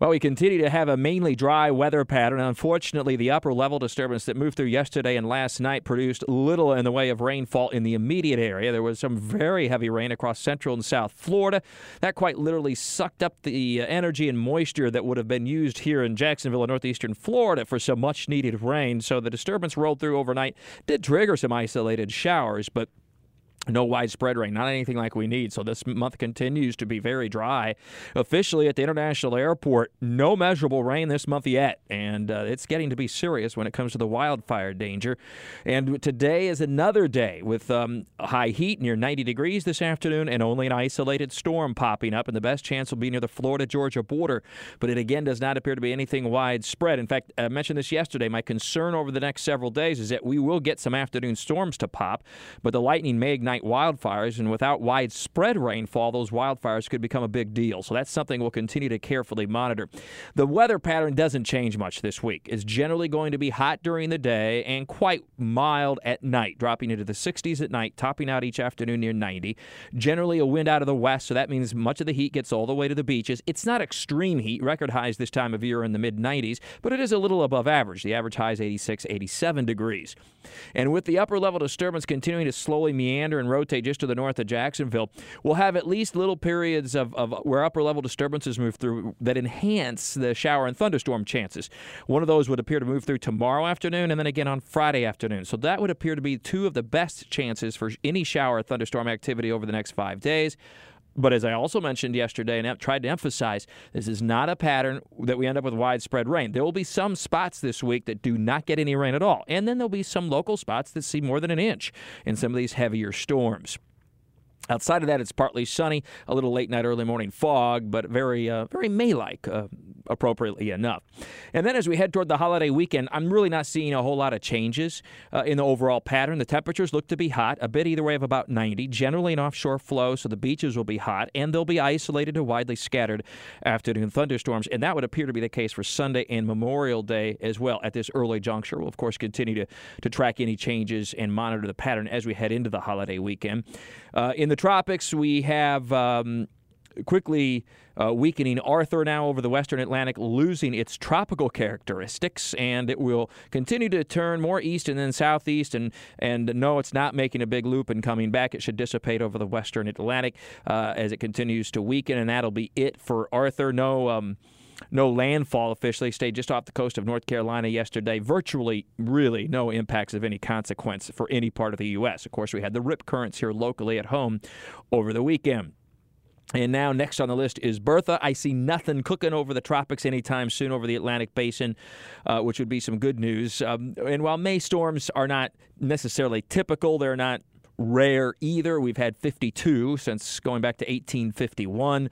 Well, we continue to have a mainly dry weather pattern. Unfortunately, the upper level disturbance that moved through yesterday and last night produced little in the way of rainfall in the immediate area. There was some very heavy rain across central and south Florida. That quite literally sucked up the energy and moisture that would have been used here in Jacksonville and northeastern Florida for some much-needed rain. So the disturbance rolled through overnight, did trigger some isolated showers, but no widespread rain, not anything like we need. So this month continues to be very dry. Officially at the International Airport, no measurable rain this month yet, and it's getting to be serious when it comes to the wildfire danger. And today is another day with high heat near 90 degrees this afternoon and only an isolated storm popping up, and the best chance will be near the Florida-Georgia border. But it again does not appear to be anything widespread. In fact, I mentioned this yesterday, my concern over the next several days is that we will get some afternoon storms to pop, but the lightning may ignite wildfires, and without widespread rainfall, those wildfires could become a big deal. So that's something we'll continue to carefully monitor. The weather pattern doesn't change much this week. It's generally going to be hot during the day and quite mild at night, dropping into the 60s at night, topping out each afternoon near 90. Generally a wind out of the west, so that means much of the heat gets all the way to the beaches. It's not extreme heat. Record highs this time of year are in the mid-90s, but it is a little above average. The average high is 86, 87 degrees. And with the upper level disturbance continuing to slowly meander and rotate just to the north of Jacksonville, we'll have at least little periods of where upper level disturbances move through that enhance the shower and thunderstorm chances. One of those would appear to move through tomorrow afternoon and then again on Friday afternoon. So that would appear to be two of the best chances for any shower or thunderstorm activity over the next 5 days. But as I also mentioned yesterday and tried to emphasize, this is not a pattern that we end up with widespread rain. There will be some spots this week that do not get any rain at all. And then there'll be some local spots that see more than an inch in some of these heavier storms. Outside of that, it's partly sunny, a little late night, early morning fog, but very May-like, appropriately enough. And then as we head toward the holiday weekend, I'm really not seeing a whole lot of changes in the overall pattern. The temperatures look to be hot, a bit either way of about 90, generally an offshore flow, so the beaches will be hot, and they'll be isolated to widely scattered afternoon thunderstorms. And that would appear to be the case for Sunday and Memorial Day as well at this early juncture. We'll, of course, continue to track any changes and monitor the pattern as we head into the holiday weekend. In the tropics, we have quickly weakening Arthur now over the western Atlantic, losing its tropical characteristics, and it will continue to turn more east and then southeast, and no, it's not making a big loop and coming back. It should dissipate over the western Atlantic as it continues to weaken, and that'll be it for Arthur. No landfall officially. Stayed just off the coast of North Carolina yesterday. Virtually, really, no impacts of any consequence for any part of the U.S. Of course, we had the rip currents here locally at home over the weekend. And now next on the list is Bertha. I see nothing cooking over the tropics anytime soon over the Atlantic Basin, which would be some good news. And while May storms are not necessarily typical, they're not rare either. We've had 52 since going back to 1851.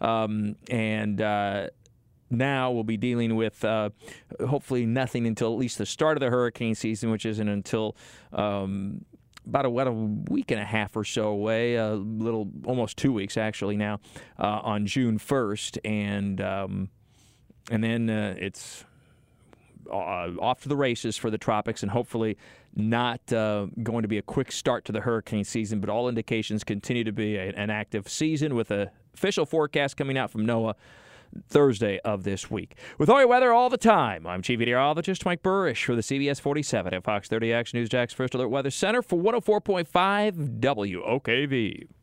Now we'll be dealing with hopefully nothing until at least the start of the hurricane season, which isn't until about a week and a half or so away, almost 2 weeks actually now, on June 1st. And then it's off to the races for the tropics, and hopefully not going to be a quick start to the hurricane season, but all indications continue to be an active season with an official forecast coming out from NOAA Thursday of this week. With all your weather all the time, I'm Chief Meteorologist Mike Burrish for the CBS 47 at Fox 30 Action News Jack's First Alert Weather Center for 104.5 WOKV.